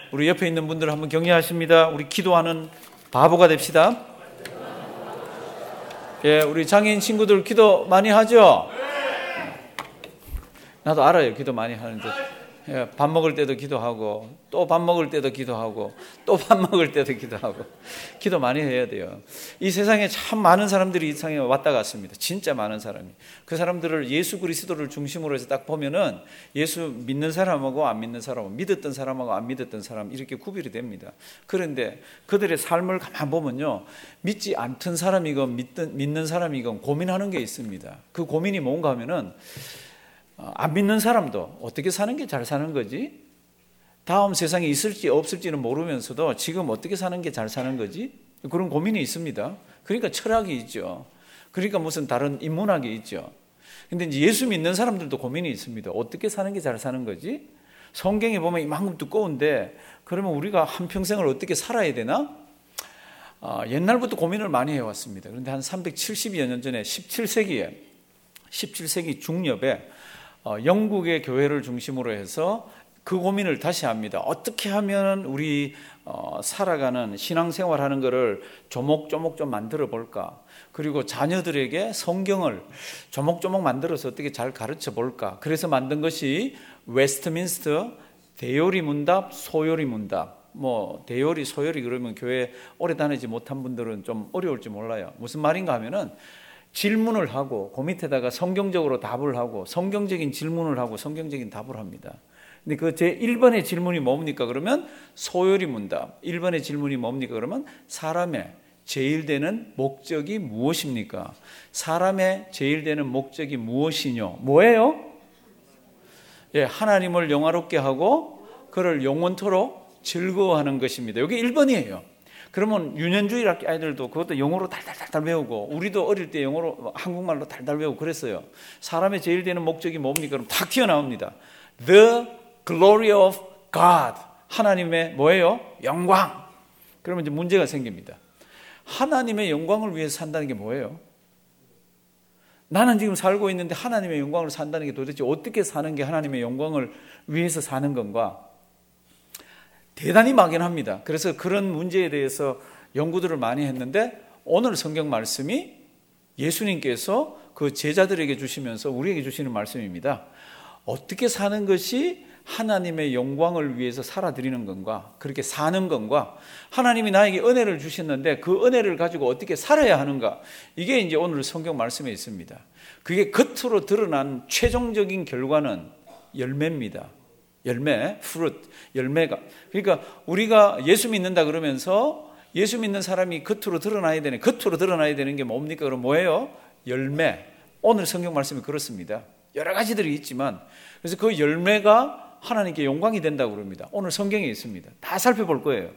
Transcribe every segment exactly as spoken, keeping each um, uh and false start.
우리 옆에 있는 분들 한번 격려하십니다. 우리 기도하는 바보가 됩시다. 예, 우리 장애인 친구들 기도 많이 하죠? 나도 알아요. 기도 많이 하는데. 예, 밥 먹을 때도 기도하고, 또 밥 먹을 때도 기도하고, 또 밥 먹을 때도 기도하고. 기도 많이 해야 돼요. 이 세상에 참 많은 사람들이 이 세상에 왔다 갔습니다. 진짜 많은 사람이. 그 사람들을 예수 그리스도를 중심으로 해서 딱 보면은 예수 믿는 사람하고 안 믿는 사람하고, 믿었던 사람하고 안 믿었던 사람, 이렇게 구별이 됩니다. 그런데 그들의 삶을 가만 보면요, 믿지 않던 사람이건 믿든, 믿는 사람이건 고민하는 게 있습니다. 그 고민이 뭔가 하면은, 안 믿는 사람도 어떻게 사는 게 잘 사는 거지? 다음 세상에 있을지 없을지는 모르면서도 지금 어떻게 사는 게 잘 사는 거지? 그런 고민이 있습니다. 그러니까 철학이 있죠. 그러니까 무슨 다른 인문학이 있죠. 근데 이제 예수 믿는 사람들도 고민이 있습니다. 어떻게 사는 게 잘 사는 거지? 성경에 보면 이만큼 두꺼운데 그러면 우리가 한평생을 어떻게 살아야 되나? 아, 옛날부터 고민을 많이 해왔습니다. 그런데 한 삼백칠십여 년 전에 십칠 세기에 십칠 세기 중엽에 어, 영국의 교회를 중심으로 해서 그 고민을 다시 합니다. 어떻게 하면 우리 어, 살아가는 신앙생활하는 것을 조목조목 좀 만들어 볼까? 그리고 자녀들에게 성경을 조목조목 만들어서 어떻게 잘 가르쳐 볼까? 그래서 만든 것이 웨스트민스터 대요리 문답, 소요리 문답. 뭐 대요리, 소요리 그러면 교회 오래 다니지 못한 분들은 좀 어려울지 몰라요. 무슨 말인가 하면은 질문을 하고 그 밑에다가 성경적으로 답을 하고 성경적인 질문을 하고 성경적인 답을 합니다. 근데 그 제일 번의 질문이 뭡니까? 그러면 소요리 문답. 일 번의 질문이 뭡니까? 그러면 사람의 제일 되는 목적이 무엇입니까? 사람의 제일 되는 목적이 무엇이뇨? 뭐예요? 예, 하나님을 영화롭게 하고 그를 영원토록 즐거워하는 것입니다. 이게 일 번이에요. 그러면 유년주일 학교 아이들도 그것도 영어로 달달달달 배우고 우리도 어릴 때 영어로 한국말로 달달 배우고 그랬어요. 사람의 제일 되는 목적이 뭡니까? 그럼 탁 튀어나옵니다. The glory of God. 하나님의 뭐예요? 영광. 그러면 이제 문제가 생깁니다. 하나님의 영광을 위해서 산다는 게 뭐예요? 나는 지금 살고 있는데 하나님의 영광을 산다는 게 도대체 어떻게 사는 게 하나님의 영광을 위해서 사는 건가? 대단히 막연합니다. 그래서 그런 문제에 대해서 연구들을 많이 했는데 오늘 성경 말씀이 예수님께서 그 제자들에게 주시면서 우리에게 주시는 말씀입니다. 어떻게 사는 것이 하나님의 영광을 위해서 살아드리는 건가? 그렇게 사는 건가? 하나님이 나에게 은혜를 주셨는데 그 은혜를 가지고 어떻게 살아야 하는가? 이게 이제 오늘 성경 말씀에 있습니다. 그게 겉으로 드러난 최종적인 결과는 열매입니다. 열매, fruit, 열매가. 그러니까 우리가 예수 믿는다 그러면서 예수 믿는 사람이 겉으로 드러나야 되는, 겉으로 드러나야 되는 게 뭡니까? 그럼 뭐예요? 열매. 오늘 성경 말씀이 그렇습니다. 여러 가지들이 있지만, 그래서 그 열매가 하나님께 영광이 된다고 그럽니다. 오늘 성경에 있습니다. 다 살펴볼 거예요.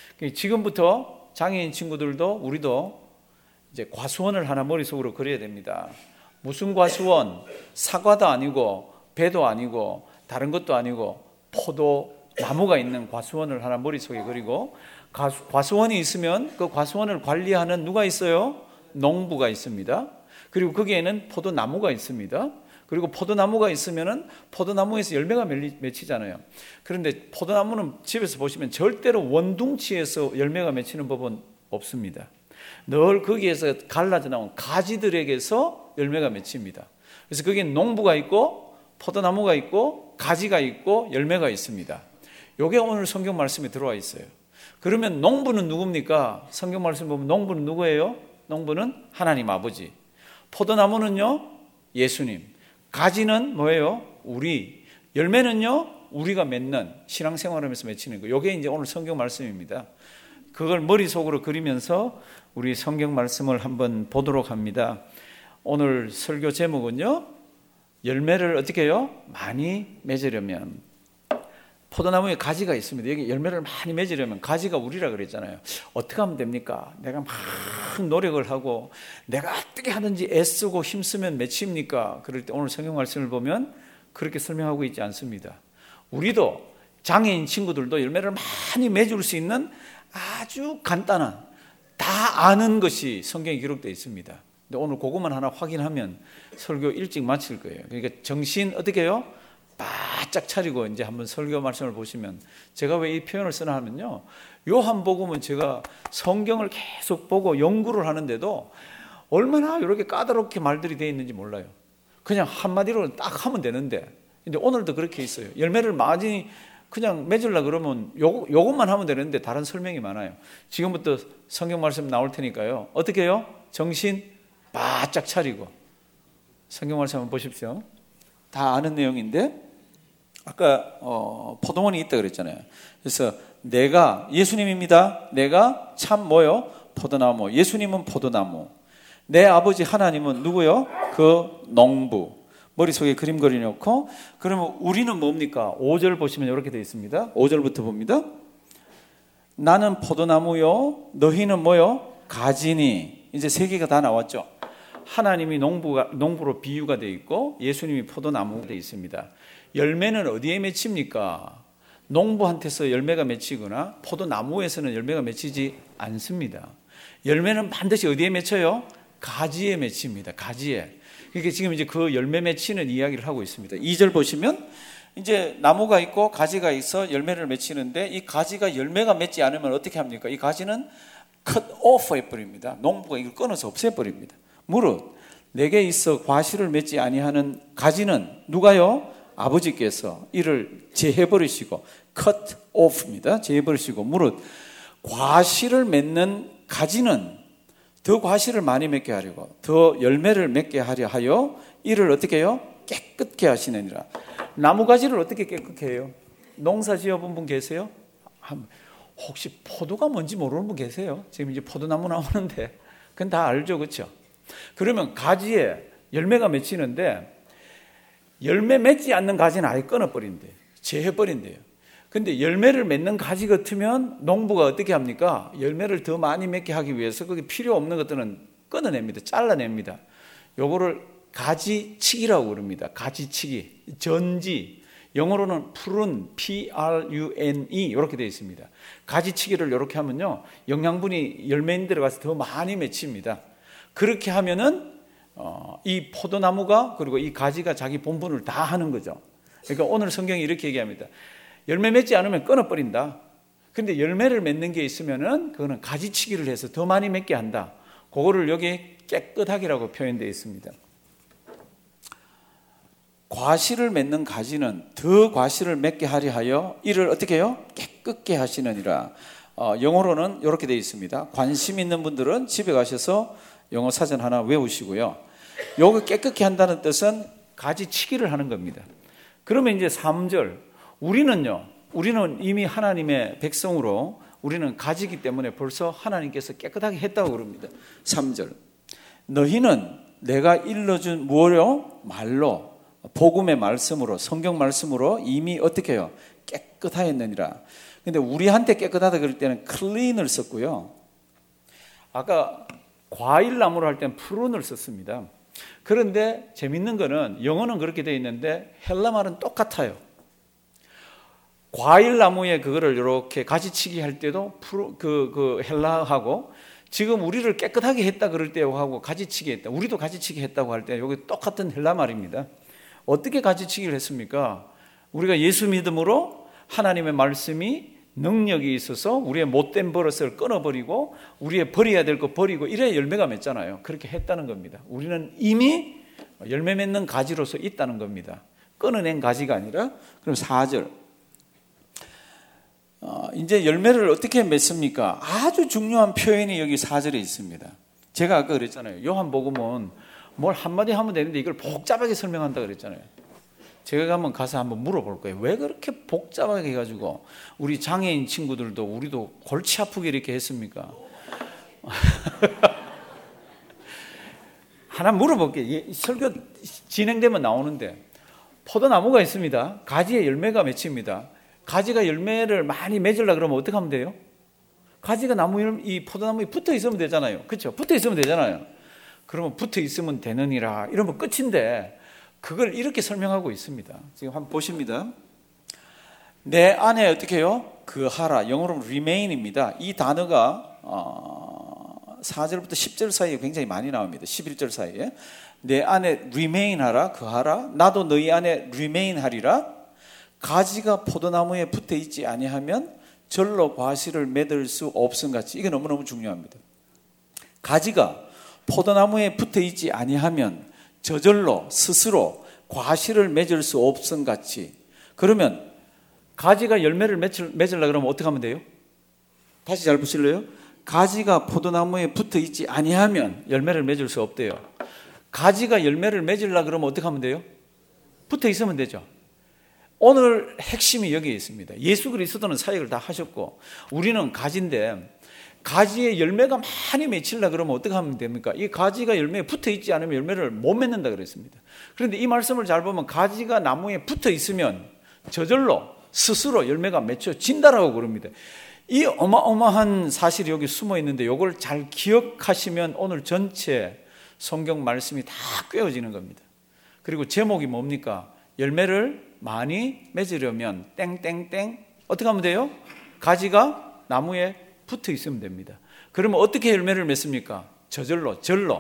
지금부터 장애인 친구들도 우리도 이제 과수원을 하나 머릿속으로 그려야 됩니다. 무슨 과수원? 사과도 아니고, 배도 아니고, 다른 것도 아니고, 포도 나무가 있는 과수원을 하나 머릿속에 그리고 과수원이 있으면 그 과수원을 관리하는 누가 있어요? 농부가 있습니다. 그리고 거기에는 포도나무가 있습니다. 그리고 포도나무가 있으면은 포도나무에서 열매가 맺히잖아요. 그런데 포도나무는 집에서 보시면 절대로 원둥치에서 열매가 맺히는 법은 없습니다. 늘 거기에서 갈라져 나온 가지들에게서 열매가 맺힙니다. 그래서 거기에 농부가 있고 포도나무가 있고 가지가 있고 열매가 있습니다. 이게 오늘 성경 말씀에 들어와 있어요. 그러면 농부는 누굽니까? 성경 말씀 보면 농부는 누구예요? 농부는 하나님 아버지. 포도나무는요? 예수님. 가지는 뭐예요? 우리. 열매는요? 우리가 맺는 신앙생활하면서 맺히는 거. 이게 이제 오늘 성경 말씀입니다. 그걸 머릿속으로 그리면서 우리 성경 말씀을 한번 보도록 합니다. 오늘 설교 제목은요? 열매를 어떻게 해요? 많이 맺으려면. 포도나무에 가지가 있습니다. 여기 열매를 많이 맺으려면 가지가 우리라 그랬잖아요. 어떻게 하면 됩니까? 내가 막 노력을 하고 내가 어떻게 하든지 애쓰고 힘쓰면 맺힙니까? 그럴 때 오늘 성경 말씀을 보면 그렇게 설명하고 있지 않습니다. 우리도 장애인 친구들도 열매를 많이 맺을 수 있는 아주 간단한 다 아는 것이 성경에 기록되어 있습니다. 근데 오늘 그것만 하나 확인하면 설교 일찍 마칠 거예요. 그러니까 정신 어떻게 해요? 바짝 바짝 차리고 이제 한번 설교 말씀을 보시면, 제가 왜 이 표현을 쓰나 하면요, 요한복음은 제가 성경을 계속 보고 연구를 하는데도 얼마나 이렇게 까다롭게 말들이 되어 있는지 몰라요. 그냥 한마디로 딱 하면 되는데, 근데 오늘도 그렇게 있어요. 열매를 많이 그냥 맺으려고 그러면 요, 요것만 하면 되는데 다른 설명이 많아요. 지금부터 성경 말씀 나올 테니까요, 어떻게 해요? 정신 바짝 차리고 성경 말씀 한번 보십시오. 다 아는 내용인데, 아까 어, 포도원이 있다 그랬잖아요. 그래서 내가 예수님입니다. 내가 참 뭐요? 포도나무. 예수님은 포도나무. 내 아버지 하나님은 누구요? 그 농부. 머릿속에 그림 그려놓고, 그러면 우리는 뭡니까? 오 절 보시면 이렇게 되어 있습니다. 오 절부터 봅니다. 나는 포도나무요, 너희는 뭐요? 가지니. 이제 세 개가 다 나왔죠. 하나님이 농부가, 농부로 비유가 되어 있고, 예수님이 포도나무가 되어 있습니다. 열매는 어디에 맺힙니까? 농부한테서 열매가 맺히거나 포도나무에서는 열매가 맺히지 않습니다. 열매는 반드시 어디에 맺혀요? 가지에 맺힙니다. 가지에. 그러니까 지금 이제 그 열매 맺히는 이야기를 하고 있습니다. 이 절 보시면 이제 나무가 있고 가지가 있어 열매를 맺히는데, 이 가지가 열매가 맺지 않으면 어떻게 합니까? 이 가지는 cut off 해버립니다. 농부가 이걸 끊어서 없애버립니다. 무릇 내게 있어 과실을 맺지 아니하는 가지는 누가요? 아버지께서 이를 제해버리시고, cut off입니다. 제해버리시고, 무릇 과실을 맺는 가지는 더 과실을 많이 맺게 하려고, 더 열매를 맺게 하려 하여 이를 어떻게 해요? 깨끗게 하시느니라. 나무가지를 어떻게 깨끗게 해요? 농사 지어본 분 계세요? 혹시 포도가 뭔지 모르는 분 계세요? 지금 이제 포도나무 나오는데 그건 다 알죠, 그렇죠? 그러면 가지에 열매가 맺히는데, 열매 맺지 않는 가지는 아예 끊어버린대요. 제해버린대요. 근데 열매를 맺는 가지 같으면 농부가 어떻게 합니까? 열매를 더 많이 맺게 하기 위해서 거기 필요 없는 것들은 끊어냅니다. 잘라냅니다. 요거를 가지치기라고 그럽니다. 가지치기. 전지. 영어로는 prune, P R U N E 이렇게 되어 있습니다. 가지치기를 이렇게 하면요, 영양분이 열매인 들어가서 더 많이 맺힙니다. 그렇게 하면은 어, 이 포도나무가, 그리고 이 가지가 자기 본분을 다 하는 거죠. 그러니까 오늘 성경이 이렇게 얘기합니다. 열매 맺지 않으면 끊어버린다. 근데 열매를 맺는 게 있으면은 그거는 가지치기를 해서 더 많이 맺게 한다. 그거를 여기 깨끗하기라고 표현되어 있습니다. 과실을 맺는 가지는 더 과실을 맺게 하려 하여 이를 어떻게 해요? 깨끗게 하시느니라. 어, 영어로는 이렇게 되어 있습니다. 관심 있는 분들은 집에 가셔서 영어 사전 하나 외우시고요. 요거 깨끗게 한다는 뜻은 가지치기를 하는 겁니다. 그러면 이제 삼 절, 우리는요, 우리는 이미 하나님의 백성으로 우리는 가지기 때문에 벌써 하나님께서 깨끗하게 했다고 그럽니다. 삼 절, 너희는 내가 일러준 무엇요? 말로, 복음의 말씀으로, 성경 말씀으로 이미 어떻게 해요? 깨끗하였느니라. 근데 우리한테 깨끗하다 그럴 때는 clean을 썼고요. 아까 과일나무를 할 때는 프룬을 썼습니다. 그런데 재밌는 거는 영어는 그렇게 되어 있는데 헬라말은 똑같아요. 과일나무에 그거를 이렇게 가지치기 할 때도 프루, 그, 그 헬라하고, 지금 우리를 깨끗하게 했다 그럴 때하고 가지치기 했다, 우리도 가지치기 했다고 할 때 여기 똑같은 헬라말입니다. 어떻게 가지치기를 했습니까? 우리가 예수 믿음으로 하나님의 말씀이 능력이 있어서 우리의 못된 버릇을 끊어버리고 우리의 버려야 될 거 버리고 이래야 열매가 맺잖아요. 그렇게 했다는 겁니다. 우리는 이미 열매 맺는 가지로서 있다는 겁니다. 끊어낸 가지가 아니라. 그럼 사 절, 어, 이제 열매를 어떻게 맺습니까? 아주 중요한 표현이 여기 사 절에 있습니다. 제가 아까 그랬잖아요. 요한복음은 뭘 한마디 하면 되는데 이걸 복잡하게 설명한다 그랬잖아요. 제가 한번 가서 한번 물어볼 거예요. 왜 그렇게 복잡하게 해가지고 우리 장애인 친구들도 우리도 골치 아프게 이렇게 했습니까? 하나 물어볼게요. 설교 진행되면 나오는데, 포도나무가 있습니다. 가지에 열매가 맺힙니다. 가지가 열매를 많이 맺으려고 그러면 어떻게 하면 돼요? 가지가 나무, 이 포도나무에 붙어 있으면 되잖아요. 그렇죠? 붙어 있으면 되잖아요. 그러면 붙어 있으면 되느니라 이러면 끝인데, 그걸 이렇게 설명하고 있습니다. 지금 한번 보십니다. 내 안에 어떻게 해요? 그 하라. 영어로는 remain입니다. 이 단어가 어, 사 절부터 십 절 사이에 굉장히 많이 나옵니다. 십일 절 사이에. 내 안에 remain 하라, 그 하라. 나도 너희 안에 remain 하리라. 가지가 포도나무에 붙어 있지 아니하면 절로 과실을 맺을 수 없음같이. 이게 너무너무 중요합니다. 가지가 포도나무에 붙어 있지 아니하면 저절로 스스로 과실을 맺을 수 없음같이. 그러면 가지가 열매를 맺으려고 그러면 어떻게 하면 돼요? 다시 잘 보실래요? 가지가 포도나무에 붙어 있지 아니하면 열매를 맺을 수 없대요. 가지가 열매를 맺으려고 그러면 어떻게 하면 돼요? 붙어 있으면 되죠. 오늘 핵심이 여기에 있습니다. 예수 그리스도는 사역을 다 하셨고 우리는 가지인데 가지에 열매가 많이 맺히려고 그러면 어떻게 하면 됩니까? 이 가지가 열매에 붙어 있지 않으면 열매를 못 맺는다 그랬습니다. 그런데 이 말씀을 잘 보면 가지가 나무에 붙어 있으면 저절로 스스로 열매가 맺혀진다라고 그럽니다. 이 어마어마한 사실이 여기 숨어 있는데 이걸 잘 기억하시면 오늘 전체 성경 말씀이 다 꿰어지는 겁니다. 그리고 제목이 뭡니까? 열매를 많이 맺으려면 땡땡땡 어떻게 하면 돼요? 가지가 나무에 붙어 있으면 됩니다. 그러면 어떻게 열매를 맺습니까? 저절로, 절로.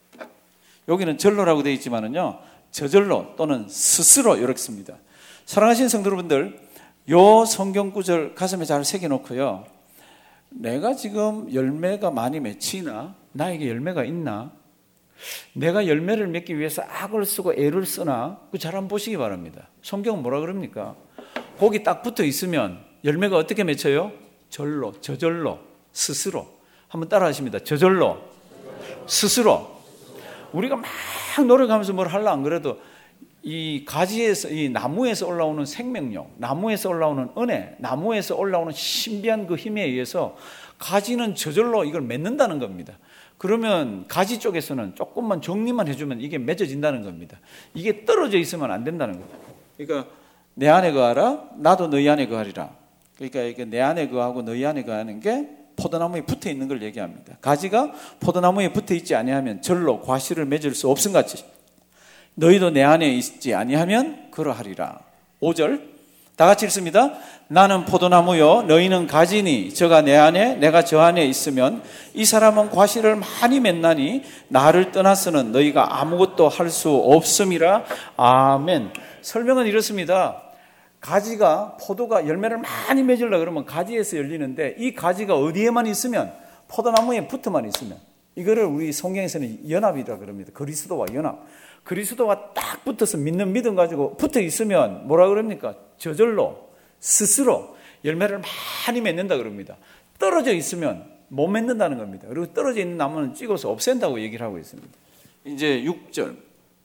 여기는 절로라고 되어 있지만은요, 저절로 또는 스스로 이렇게 씁니다. 사랑하시는 성도 여러분들, 요 성경 구절 가슴에 잘 새겨놓고요. 내가 지금 열매가 많이 맺히나? 나에게 열매가 있나? 내가 열매를 맺기 위해서 악을 쓰고 애를 쓰나? 그 잘 한번 보시기 바랍니다. 성경은 뭐라 그럽니까? 거기 딱 붙어 있으면 열매가 어떻게 맺혀요? 절로, 저절로, 스스로. 한번 따라 하십니다. 저절로, 스스로. 우리가 막 노력하면서 뭘 하려 안 그래도 이 가지에서, 이 나무에서 올라오는 생명력, 나무에서 올라오는 은혜, 나무에서 올라오는 신비한 그 힘에 의해서 가지는 저절로 이걸 맺는다는 겁니다. 그러면 가지 쪽에서는 조금만 정리만 해주면 이게 맺어진다는 겁니다. 이게 떨어져 있으면 안 된다는 겁니다. 그러니까 내 안에 거하라, 나도 너희 안에 거하리라. 그러니까 이게 내 안에 거하고 너희 안에 거하는 게 포도나무에 붙어 있는 걸 얘기합니다. 가지가 포도나무에 붙어 있지 아니하면 절로 과실을 맺을 수 없음같이 너희도 내 안에 있지 아니하면 그러하리라. 오 절 다 같이 읽습니다. 나는 포도나무요 너희는 가지니 저가 내 안에 내가 저 안에 있으면 이 사람은 과실을 많이 맺나니 나를 떠나서는 너희가 아무것도 할 수 없음이라. 아멘. 설명은 이렇습니다. 가지가 포도가 열매를 많이 맺으려고 그러면 가지에서 열리는데 이 가지가 어디에만 있으면 포도나무에 붙어만 있으면 이거를 우리 성경에서는 연합이라고 그럽니다. 그리스도와 연합. 그리스도와 딱 붙어서 믿는 믿음 가지고 붙어 있으면 뭐라 그럽니까? 저절로 스스로 열매를 많이 맺는다 그럽니다. 떨어져 있으면 못 맺는다는 겁니다. 그리고 떨어져 있는 나무는 찍어서 없앤다고 얘기를 하고 있습니다. 이제 육 절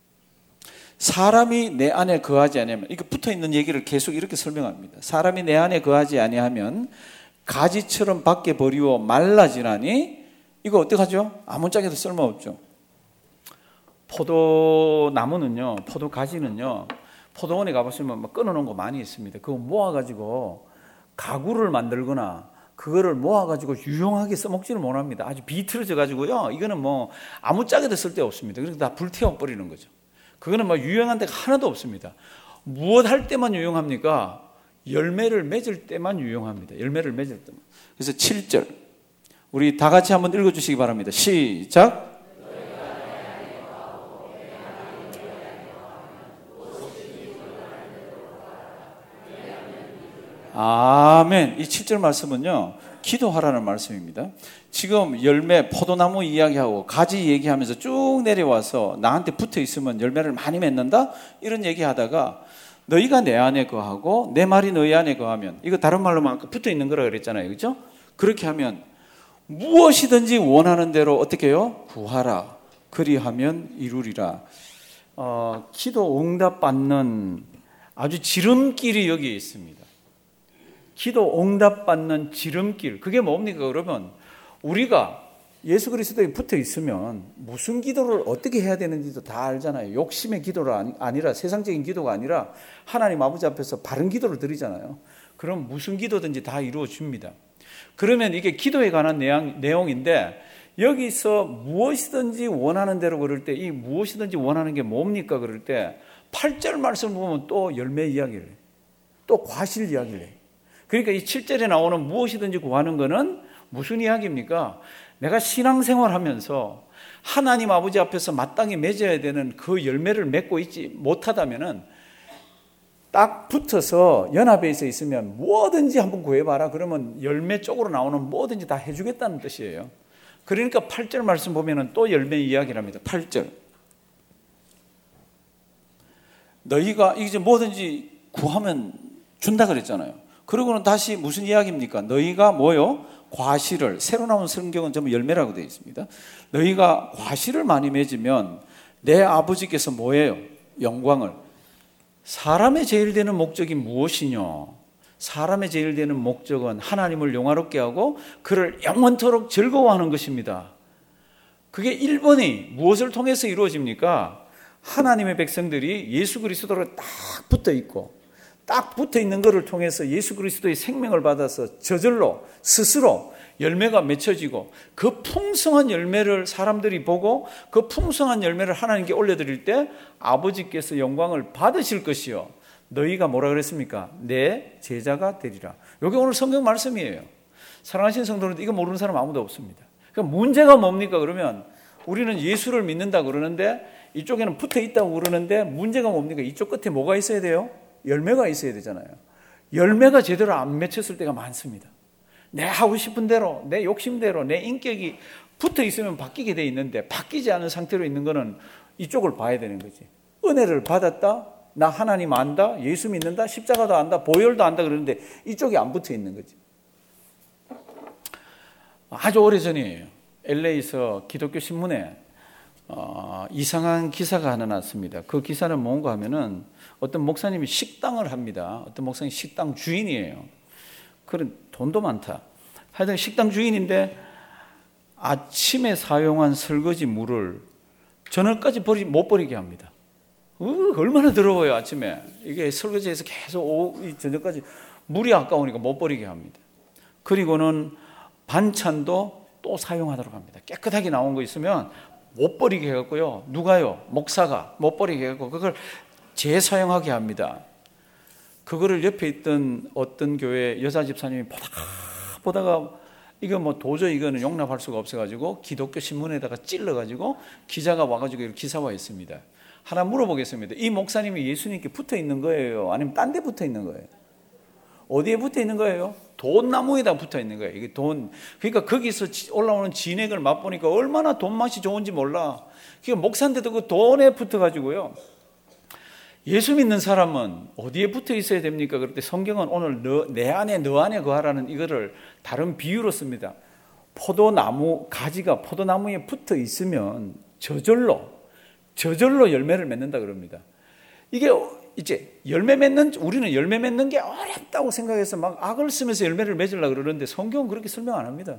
사람이 내 안에 거하지 아니하면, 이거 붙어 있는 얘기를 계속 이렇게 설명합니다. 사람이 내 안에 거하지 아니하면 가지처럼 밖에 버리워 말라지나니. 이거 어떡하죠? 아무짝에도 쓸모없죠. 포도나무는요, 포도 가지는요, 포도원에 가보시면 막 끊어놓은 거 많이 있습니다. 그거 모아가지고 가구를 만들거나 그거를 모아가지고 유용하게 써먹지를 못합니다. 아주 비틀어져가지고요, 이거는 뭐 아무짝에도 쓸데없습니다. 그래서 다 불태워버리는 거죠. 그거는 막 유용한 데가 하나도 없습니다. 무엇 할 때만 유용합니까? 열매를 맺을 때만 유용합니다. 열매를 맺을 때만. 그래서 칠 절 우리 다 같이 한번 읽어주시기 바랍니다. 시작. 아멘. 이 칠 절 말씀은요, 기도하라는 말씀입니다. 지금 열매, 포도나무 이야기하고 가지 얘기하면서 쭉 내려와서 나한테 붙어 있으면 열매를 많이 맺는다? 이런 얘기하다가 너희가 내 안에 거하고 내 말이 너희 안에 거하면, 이거 다른 말로 아까 붙어 있는 거라 그랬잖아요. 그렇죠? 그렇게 하면 무엇이든지 원하는 대로 어떻게 해요? 구하라. 그리하면 이루리라. 어, 기도 응답 받는 아주 지름길이 여기에 있습니다. 기도 응답 받는 지름길. 그게 뭡니까? 그러면 우리가 예수 그리스도에 붙어 있으면 무슨 기도를 어떻게 해야 되는지도 다 알잖아요. 욕심의 기도가 아니라, 세상적인 기도가 아니라 하나님 아버지 앞에서 바른 기도를 드리잖아요. 그럼 무슨 기도든지 다 이루어집니다. 그러면 이게 기도에 관한 내용, 내용인데 여기서 무엇이든지 원하는 대로 그럴 때, 이 무엇이든지 원하는 게 뭡니까? 그럴 때 팔 절 말씀 보면 또 열매 이야기를 해요. 또 과실 이야기를 해요. 그러니까 이 칠 절에 나오는 무엇이든지 구하는 거는 무슨 이야기입니까? 내가 신앙생활 하면서 하나님 아버지 앞에서 마땅히 맺어야 되는 그 열매를 맺고 있지 못하다면은 딱 붙어서 연합에 있으면 뭐든지 한번 구해봐라. 그러면 열매 쪽으로 나오는 뭐든지 다 해주겠다는 뜻이에요. 그러니까 팔 절 말씀 보면 또 열매 이야기를 합니다. 팔 절. 너희가 이제 뭐든지 구하면 준다 그랬잖아요. 그러고는 다시 무슨 이야기입니까? 너희가 뭐요? 과실을, 새로 나온 성경은 전부 열매라고 되어 있습니다. 너희가 과실을 많이 맺으면 내 아버지께서 뭐예요? 영광을. 사람의 제일 되는 목적이 무엇이냐? 사람의 제일 되는 목적은 하나님을 영화롭게 하고 그를 영원토록 즐거워하는 것입니다. 그게 일 번이 무엇을 통해서 이루어집니까? 하나님의 백성들이 예수 그리스도로 딱 붙어 있고, 딱 붙어 있는 것을 통해서 예수 그리스도의 생명을 받아서 저절로 스스로 열매가 맺혀지고, 그 풍성한 열매를 사람들이 보고 그 풍성한 열매를 하나님께 올려드릴 때 아버지께서 영광을 받으실 것이요, 너희가 뭐라 그랬습니까? 내 제자가 되리라. 이게 오늘 성경 말씀이에요. 사랑하시는 성도님들, 이거 모르는 사람 아무도 없습니다. 그러니까 문제가 뭡니까? 그러면 우리는 예수를 믿는다 그러는데 이쪽에는 붙어 있다고 그러는데 문제가 뭡니까? 이쪽 끝에 뭐가 있어야 돼요? 열매가 있어야 되잖아요. 열매가 제대로 안 맺혔을 때가 많습니다. 내 하고 싶은 대로, 내 욕심대로, 내 인격이 붙어 있으면 바뀌게 돼 있는데 바뀌지 않은 상태로 있는 거는 이쪽을 봐야 되는 거지. 은혜를 받았다, 나 하나님 안다, 예수 믿는다, 십자가도 안다, 보혈도 안다 그러는데 이쪽이 안 붙어 있는 거지. 아주 오래전이에요. 엘에이에서 기독교 신문에 어, 이상한 기사가 하나 났습니다. 그 기사는 뭔가 하면은 어떤 목사님이 식당을 합니다. 어떤 목사님이 식당 주인이에요. 그런 돈도 많다. 하여튼 식당 주인인데 아침에 사용한 설거지 물을 저녁까지 버리, 못 버리게 합니다. 어, 얼마나 더러워요, 아침에. 이게 설거지해서 계속 오후, 저녁까지 물이 아까우니까 못 버리게 합니다. 그리고는 반찬도 또 사용하도록 합니다. 깨끗하게 나온 거 있으면 못 버리게 해갖고요. 누가요? 목사가 못 버리게 해갖고 그걸 재사용하게 합니다. 그거를 옆에 있던 어떤 교회 여자 집사님이 보다가 보다가 이거 뭐 도저히 이거는 용납할 수가 없어가지고 기독교 신문에다가 찔러가지고 기자가 와가지고 기사화했습니다. 하나 물어보겠습니다. 이 목사님이 예수님께 붙어 있는 거예요? 아니면 딴 데 붙어 있는 거예요? 어디에 붙어 있는 거예요? 돈나무에다 붙어 있는 거예요. 이게 돈. 그러니까 거기서 올라오는 진액을 맛보니까 얼마나 돈 맛이 좋은지 몰라. 그러니까 목사인데도 그 돈에 붙어가지고요. 예수 믿는 사람은 어디에 붙어 있어야 됩니까? 그럴 때 성경은 오늘 너, 내 안에 너 안에 거하라는 이거를 다른 비유로 씁니다. 포도나무 가지가 포도나무에 붙어 있으면 저절로 저절로 열매를 맺는다 그럽니다. 이게 이제 열매 맺는, 우리는 열매 맺는 게 어렵다고 생각해서 막 악을 쓰면서 열매를 맺으려고 그러는데 성경은 그렇게 설명 안 합니다.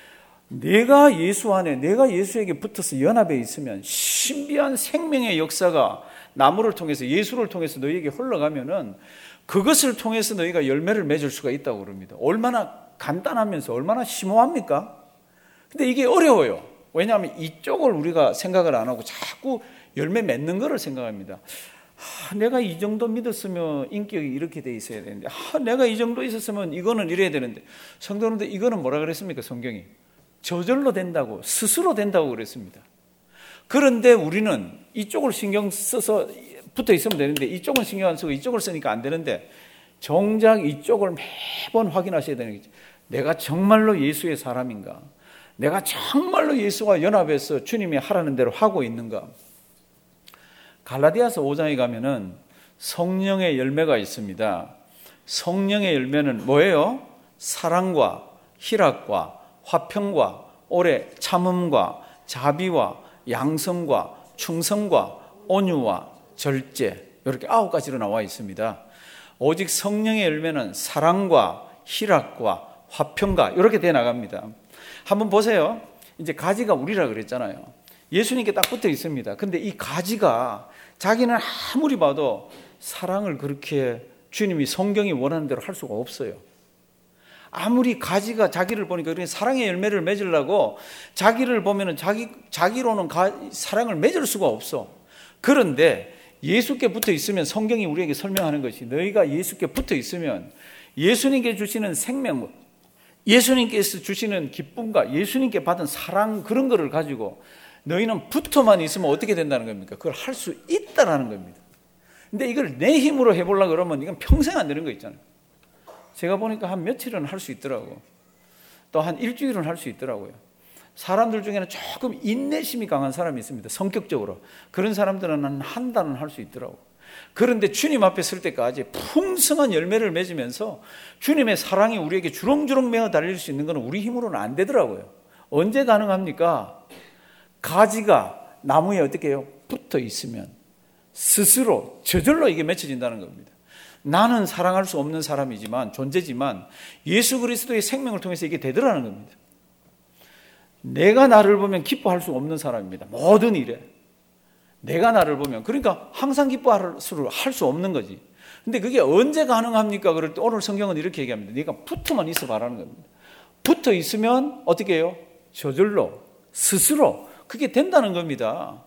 내가 예수 안에, 내가 예수에게 붙어서 연합에 있으면 신비한 생명의 역사가 나무를 통해서, 예수를 통해서 너희에게 흘러가면은 그것을 통해서 너희가 열매를 맺을 수가 있다고 그럽니다. 얼마나 간단하면서 얼마나 심오합니까? 근데 이게 어려워요. 왜냐하면 이쪽을 우리가 생각을 안 하고 자꾸 열매 맺는 거를 생각합니다. 아, 내가 이 정도 믿었으면 인격이 이렇게 돼 있어야 되는데, 아, 내가 이 정도 있었으면 이거는 이래야 되는데. 성도님들, 이거는 뭐라 그랬습니까? 성경이 저절로 된다고, 스스로 된다고 그랬습니다. 그런데 우리는 이쪽을 신경 써서 붙어 있으면 되는데 이쪽은 신경 안 쓰고 이쪽을 쓰니까 안 되는데, 정작 이쪽을 매번 확인하셔야 되는 거죠. 내가 정말로 예수의 사람인가? 내가 정말로 예수와 연합해서 주님이 하라는 대로 하고 있는가? 갈라디아서 오 장에 가면은 성령의 열매가 있습니다. 성령의 열매는 뭐예요? 사랑과 희락과 화평과 오래 참음과 자비와 양성과 충성과 온유와 절제, 이렇게 아홉 가지로 나와 있습니다. 오직 성령의 열매는 사랑과 희락과 화평과 이렇게 돼 나갑니다. 한번 보세요. 이제 가지가 우리라 그랬잖아요. 예수님께 딱 붙어 있습니다. 근데 이 가지가 자기는 아무리 봐도 사랑을 그렇게 주님이 성경이 원하는 대로 할 수가 없어요. 아무리 가지가 자기를 보니까 그런 사랑의 열매를 맺으려고 자기를 보면은 자기, 자기로는 가, 사랑을 맺을 수가 없어. 그런데 예수께 붙어 있으면 성경이 우리에게 설명하는 것이, 너희가 예수께 붙어 있으면 예수님께 주시는 생명, 예수님께서 주시는 기쁨과 예수님께 받은 사랑, 그런 거를 가지고 너희는 붙어만 있으면 어떻게 된다는 겁니까? 그걸 할 수 있다라는 겁니다. 근데 이걸 내 힘으로 해보려고 그러면 이건 평생 안 되는 거 있잖아요. 제가 보니까 한 며칠은 할 수 있더라고. 또 한 일주일은 할 수 있더라고요. 사람들 중에는 조금 인내심이 강한 사람이 있습니다. 성격적으로. 그런 사람들은 한 한 달은 할 수 있더라고. 그런데 주님 앞에 설 때까지 풍성한 열매를 맺으면서 주님의 사랑이 우리에게 주렁주렁 메어 달릴 수 있는 건 우리 힘으로는 안 되더라고요. 언제 가능합니까? 가지가 나무에 어떻게 해요? 붙어 있으면 스스로 저절로 이게 맺혀진다는 겁니다. 나는 사랑할 수 없는 사람이지만 존재지만 예수 그리스도의 생명을 통해서 이게 되더라는 겁니다. 내가 나를 보면 기뻐할 수 없는 사람입니다. 모든 일에 내가 나를 보면, 그러니까 항상 기뻐할 수 할 수 없는 거지. 근데 그게 언제 가능합니까? 그럴 때 오늘 성경은 이렇게 얘기합니다. 네가 붙어만 있어 봐라는 겁니다. 붙어 있으면 어떻게 해요? 저절로 스스로 그게 된다는 겁니다.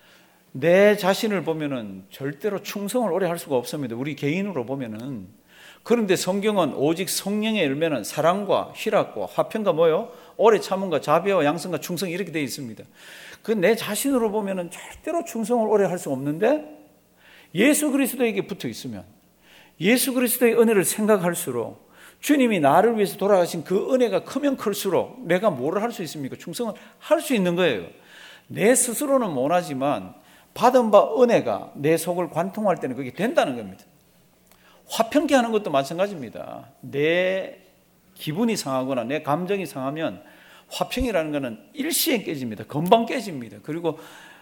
내 자신을 보면은 절대로 충성을 오래 할 수가 없습니다. 우리 개인으로 보면은. 그런데 성경은 오직 성령의 열매는 사랑과 희락과 화평과 뭐요? 오래 참음과 자비와 양성과 충성 이렇게 되어 있습니다. 그 내 자신으로 보면은 절대로 충성을 오래 할 수 없는데 예수 그리스도에게 붙어 있으면 예수 그리스도의 은혜를 생각할수록 주님이 나를 위해서 돌아가신 그 은혜가 크면 클수록 내가 뭐를 할 수 있습니까? 충성을 할 수 있는 거예요. 내 스스로는 못하지만 받은 바 은혜가 내 속을 관통할 때는 그게 된다는 겁니다. 화평케 하는 것도 마찬가지입니다. 내 기분이 상하거나 내 감정이 상하면 화평이라는 것은 일시에 깨집니다. 금방 깨집니다. 그리고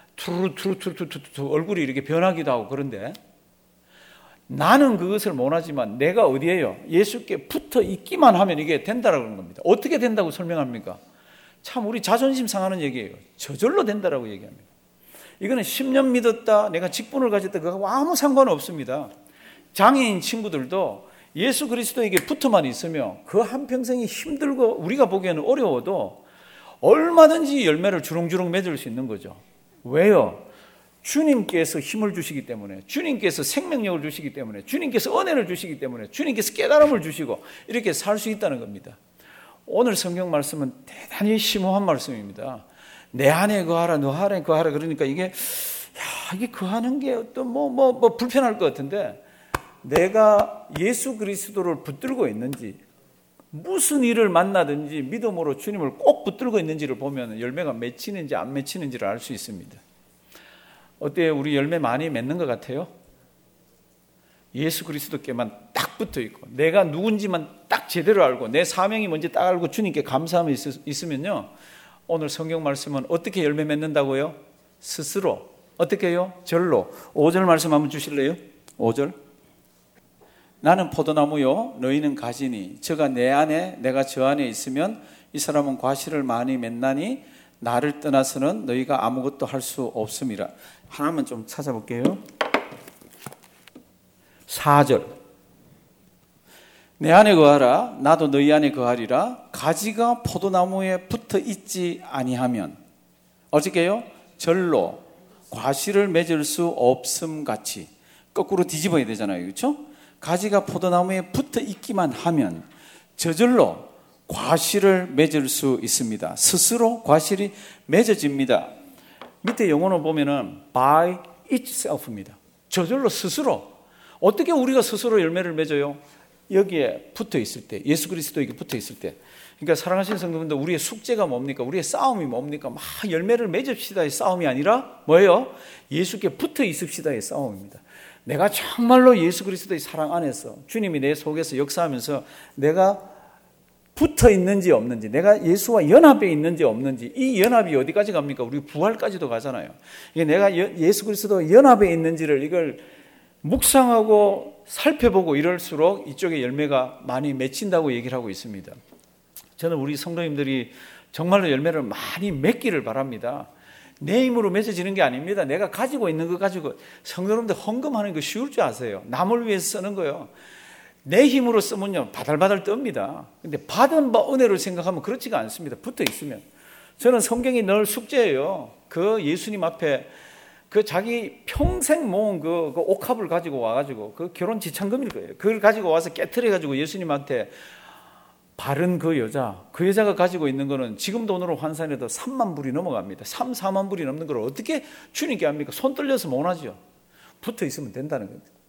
투루투루투루투루 얼굴이 이렇게 변하기도 하고. 그런데 나는 그것을 못하지만 내가 어디에요? 예수께 붙어 있기만 하면 이게 된다라는 겁니다. 어떻게 된다고 설명합니까? 참 우리 자존심 상하는 얘기예요. 저절로 된다라고 얘기합니다. 이거는 십 년 믿었다, 내가 직분을 가졌다, 그거하고 아무 상관없습니다. 장애인 친구들도 예수 그리스도에게 붙어만 있으면 그 한평생이 힘들고 우리가 보기에는 어려워도 얼마든지 열매를 주렁주렁 맺을 수 있는 거죠. 왜요? 주님께서 힘을 주시기 때문에, 주님께서 생명력을 주시기 때문에, 주님께서 은혜를 주시기 때문에, 주님께서 깨달음을 주시고 이렇게 살 수 있다는 겁니다. 오늘 성경 말씀은 대단히 심오한 말씀입니다. 내 안에 거하라, 너 안에 거하라. 그러니까 이게 야, 이게 거하는 게 어떤 뭐 뭐 뭐 불편할 것 같은데, 내가 예수 그리스도를 붙들고 있는지, 무슨 일을 만나든지 믿음으로 주님을 꼭 붙들고 있는지를 보면 열매가 맺히는지 안 맺히는지를 알 수 있습니다. 어때요? 우리 열매 많이 맺는 것 같아요? 예수 그리스도께만 딱 붙어 있고 내가 누군지만 딱 제대로 알고 내 사명이 뭔지 딱 알고 주님께 감사함이 있으면요, 오늘 성경 말씀은 어떻게 열매 맺는다고요? 스스로. 어떻게 해요? 절로. 오 절 말씀 한번 주실래요? 오 절. 나는 포도나무요 너희는 가지니 저가 내 안에 내가 저 안에 있으면 이 사람은 과실을 많이 맺나니 나를 떠나서는 너희가 아무것도 할 수 없음이라. 하나만 좀 찾아볼게요. 사 절. 내 안에 거하라 나도 너희 안에 거하리라. 가지가 포도나무에 붙어 있지 아니하면 어떻게 해요? 절로 과실을 맺을 수 없음 같이. 거꾸로 뒤집어야 되잖아요. 그렇죠? 가지가 포도나무에 붙어 있기만 하면 저절로 과실을 맺을 수 있습니다. 스스로 과실이 맺어집니다. 밑에 영어로 보면은 by itself입니다. 저절로 스스로. 어떻게 우리가 스스로 열매를 맺어요? 여기에 붙어 있을 때, 예수 그리스도에게 붙어 있을 때. 그러니까 사랑하시는 성도분들, 우리의 숙제가 뭡니까? 우리의 싸움이 뭡니까? 막 열매를 맺읍시다의 싸움이 아니라 뭐예요? 예수께 붙어 있읍시다의 싸움입니다. 내가 정말로 예수 그리스도의 사랑 안에서 주님이 내 속에서 역사하면서 내가 붙어 있는지 없는지, 내가 예수와 연합에 있는지 없는지, 이 연합이 어디까지 갑니까? 우리 부활까지도 가잖아요. 이게 내가 예수 그리스도와 연합에 있는지를 이걸 묵상하고 살펴보고 이럴수록 이쪽에 열매가 많이 맺힌다고 얘기를 하고 있습니다. 저는 우리 성도님들이 정말로 열매를 많이 맺기를 바랍니다. 내 힘으로 맺어지는 게 아닙니다. 내가 가지고 있는 거 가지고, 성도님들 헌금하는 거 쉬울 줄 아세요? 남을 위해서 쓰는 거요. 내 힘으로 쓰면요 바달바달 뜹니다. 근데 받은 바 은혜를 생각하면 그렇지가 않습니다. 붙어 있으면. 저는 성경이 늘 숙제예요. 그 예수님 앞에 그 자기 평생 모은 그, 그 옥합을 가지고 와가지고, 그 결혼 지참금일 거예요. 그걸 가지고 와서 깨트려가지고 예수님한테 바른 그 여자, 그 여자가 가지고 있는 거는 지금 돈으로 환산해도 삼만 불이 넘어갑니다. 삼, 사만 불이 넘는 걸 어떻게 주님께 합니까? 손 떨려서 못 하죠. 붙어 있으면 된다는 겁니다.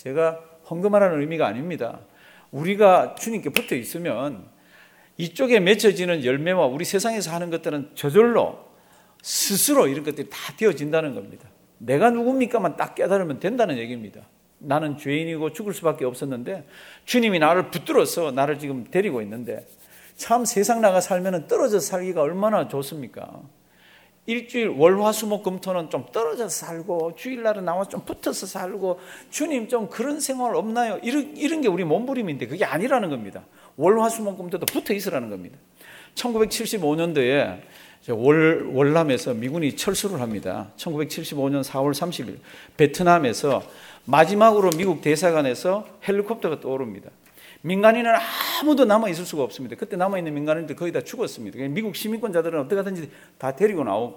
제가 헌금하라는 의미가 아닙니다. 우리가 주님께 붙어 있으면 이쪽에 맺혀지는 열매와 우리 세상에서 하는 것들은 저절로 스스로 이런 것들이 다 되어진다는 겁니다. 내가 누굽니까만 딱 깨달으면 된다는 얘기입니다. 나는 죄인이고 죽을 수밖에 없었는데 주님이 나를 붙들어서 나를 지금 데리고 있는데, 참 세상 나가 살면 떨어져서 살기가 얼마나 좋습니까? 일주일 월화수목금토는 좀 떨어져서 살고 주일날은 나와 좀 붙어서 살고, 주님 좀 그런 생활 없나요? 이런, 이런 게 우리 몸부림인데 그게 아니라는 겁니다. 월화수목금토도 붙어 있으라는 겁니다. 천구백칠십오 년도에 월, 월남에서 미군이 철수를 합니다. 천구백칠십오 년 사월 삼십일 베트남에서 마지막으로 미국 대사관에서 헬리콥터가 떠오릅니다. 민간인은 아무도 남아있을 수가 없습니다. 그때 남아있는 민간인들 거의 다 죽었습니다. 미국 시민권자들은 어떻게 하든지 다 데리고 나오고,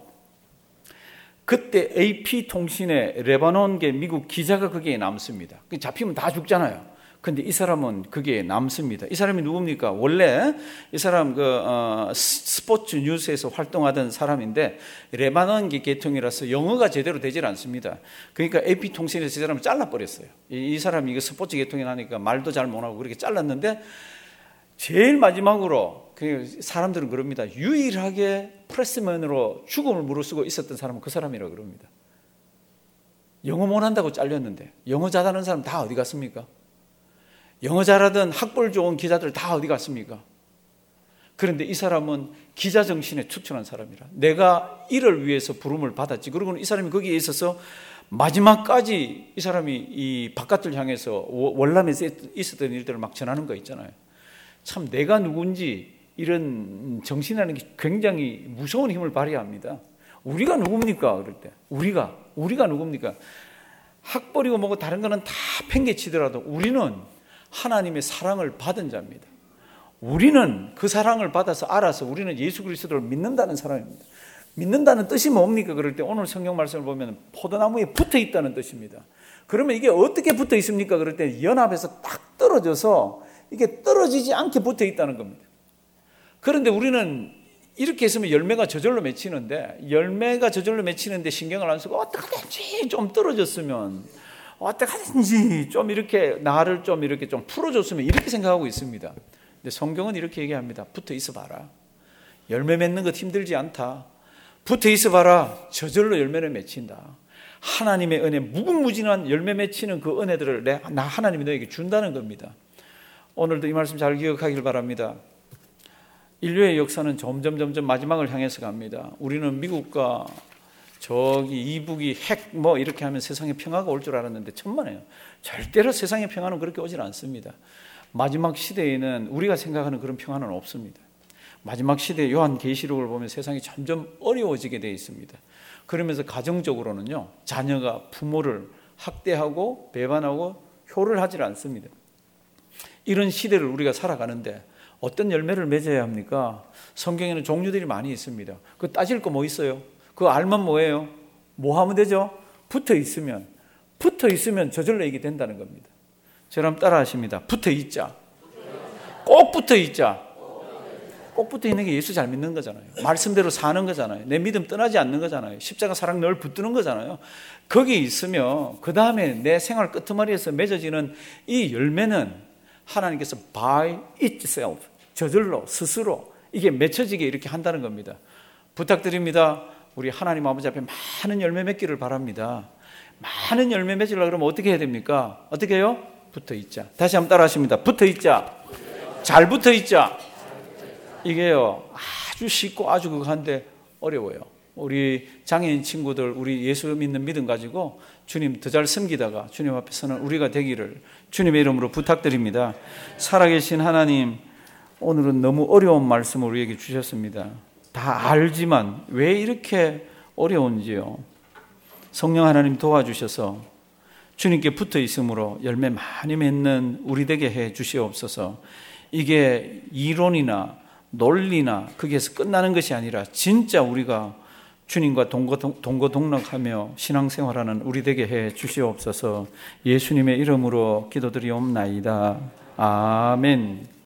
그때 에이피통신의 레바논계 미국 기자가 거기에 남습니다. 잡히면 다 죽잖아요. 근데 이 사람은 거기에 남습니다. 이 사람이 누굽니까? 원래 이 사람 그 어, 스포츠 뉴스에서 활동하던 사람인데 레바논계 계통이라서 영어가 제대로 되질 않습니다. 그러니까 에이피통신에서 이 사람을 잘라버렸어요. 이, 이 사람이 이거 스포츠 계통이 나니까 말도 잘 못하고 그렇게 잘랐는데, 제일 마지막으로 그 사람들은 그럽니다. 유일하게 프레스맨으로 죽음을 무릅쓰고 있었던 사람은 그 사람이라고 그럽니다. 영어 못한다고 잘렸는데 영어 잘하는 사람 다 어디 갔습니까? 영어 잘하던 학벌 좋은 기자들 다 어디 갔습니까? 그런데 이 사람은 기자 정신에 투철한 사람이라 내가 이를 위해서 부름을 받았지. 그리고 이 사람이 거기에 있어서 마지막까지 이 사람이 이 바깥을 향해서 월남에서 있었던 일들을 막 전하는 거 있잖아요. 참 내가 누군지 이런 정신이라는 게 굉장히 무서운 힘을 발휘합니다. 우리가 누굽니까? 그럴 때 우리가 우리가 누굽니까? 학벌이고 뭐고 다른 거는 다 팽개치더라도 우리는 하나님의 사랑을 받은 자입니다. 우리는 그 사랑을 받아서 알아서 우리는 예수 그리스도를 믿는다는 사람입니다. 믿는다는 뜻이 뭡니까? 그럴 때 오늘 성경 말씀을 보면 포도나무에 붙어 있다는 뜻입니다. 그러면 이게 어떻게 붙어 있습니까? 그럴 때 연합에서 딱 떨어져서 이게 떨어지지 않게 붙어 있다는 겁니다. 그런데 우리는 이렇게 했으면 열매가 저절로 맺히는데, 열매가 저절로 맺히는데 신경을 안 쓰고 어떡하든지 좀 떨어졌으면, 어떡하든지 좀 이렇게 나를 좀 이렇게 좀 풀어줬으면, 이렇게 생각하고 있습니다. 근데 성경은 이렇게 얘기합니다. 붙어 있어 봐라. 열매 맺는 것 힘들지 않다. 붙어 있어 봐라. 저절로 열매를 맺힌다. 하나님의 은혜, 무궁무진한 열매 맺히는 그 은혜들을 내, 나 하나님이 너에게 준다는 겁니다. 오늘도 이 말씀 잘 기억하길 바랍니다. 인류의 역사는 점점 점점 마지막을 향해서 갑니다. 우리는 미국과 저기 이북이 핵 뭐 이렇게 하면 세상에 평화가 올 줄 알았는데 천만에요. 절대로 세상의 평화는 그렇게 오질 않습니다. 마지막 시대에는 우리가 생각하는 그런 평화는 없습니다. 마지막 시대 요한계시록을 보면 세상이 점점 어려워지게 되어 있습니다. 그러면서 가정적으로는요, 자녀가 부모를 학대하고 배반하고 효를 하질 않습니다. 이런 시대를 우리가 살아가는데 어떤 열매를 맺어야 합니까? 성경에는 종류들이 많이 있습니다. 그 따질 거 뭐 있어요? 그거 알면 뭐예요? 뭐 하면 되죠? 붙어 있으면, 붙어 있으면 저절로 이게 된다는 겁니다. 저랑 따라 하십니다. 붙어 있자. 꼭 붙어 있자. 꼭 붙어 있는 게 예수 잘 믿는 거잖아요. 말씀대로 사는 거잖아요. 내 믿음 떠나지 않는 거잖아요. 십자가 사랑 늘 붙드는 거잖아요. 거기 있으면 그 다음에 내 생활 끄트머리에서 맺어지는 이 열매는 하나님께서 by itself, 저절로 스스로 이게 맺혀지게 이렇게 한다는 겁니다. 부탁드립니다. 우리 하나님 아버지 앞에 많은 열매 맺기를 바랍니다. 많은 열매 맺으려고 그러면 어떻게 해야 됩니까? 어떻게 해요? 붙어 있자. 다시 한번 따라 하십니다. 붙어 있자. 잘 붙어 있자. 이게요, 아주 쉽고 아주 그거 한데 어려워요. 우리 장애인 친구들, 우리 예수 믿는 믿음 가지고 주님 더 잘 섬기다가 주님 앞에 서는 우리가 되기를 주님의 이름으로 부탁드립니다. 살아계신 하나님, 오늘은 너무 어려운 말씀을 우리에게 주셨습니다. 다 알지만 왜 이렇게 어려운지요. 성령 하나님 도와주셔서 주님께 붙어 있으므로 열매 많이 맺는 우리 되게 해 주시옵소서. 이게 이론이나 논리나 거기에서 끝나는 것이 아니라 진짜 우리가 주님과 동거동락하며 신앙생활하는 우리 되게 해 주시옵소서. 예수님의 이름으로 기도드리옵나이다. 아멘.